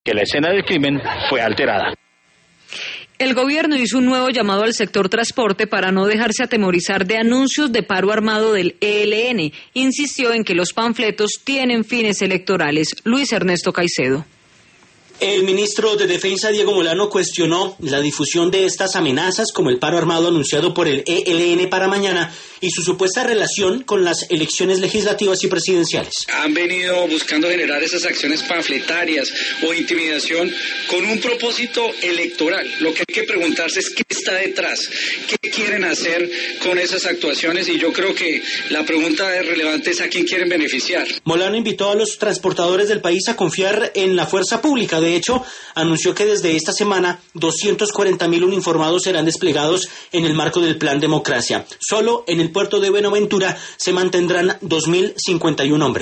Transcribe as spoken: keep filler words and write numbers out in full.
que la escena del crimen fue alterada. El gobierno hizo un nuevo llamado al sector transporte para no dejarse atemorizar de anuncios de paro armado del E L N. Insistió en que los panfletos tienen fines electorales. Luis Ernesto Caicedo. El ministro de Defensa, Diego Molano, cuestionó la difusión de estas amenazas como el paro armado anunciado por el E L N para mañana y su supuesta relación con las elecciones legislativas y presidenciales. Han venido buscando generar esas acciones panfletarias o intimidación con un propósito electoral. Lo que hay que preguntarse es qué está detrás, qué quieren hacer con esas actuaciones, y yo creo que la pregunta relevante es a quién quieren beneficiar. Molano invitó a los transportadores del país a confiar en la fuerza pública. De hecho, anunció que desde esta semana doscientos cuarenta mil uniformados serán desplegados en el marco del Plan Democracia. Solo en el puerto de Buenaventura se mantendrán dos mil cincuenta y un hombres.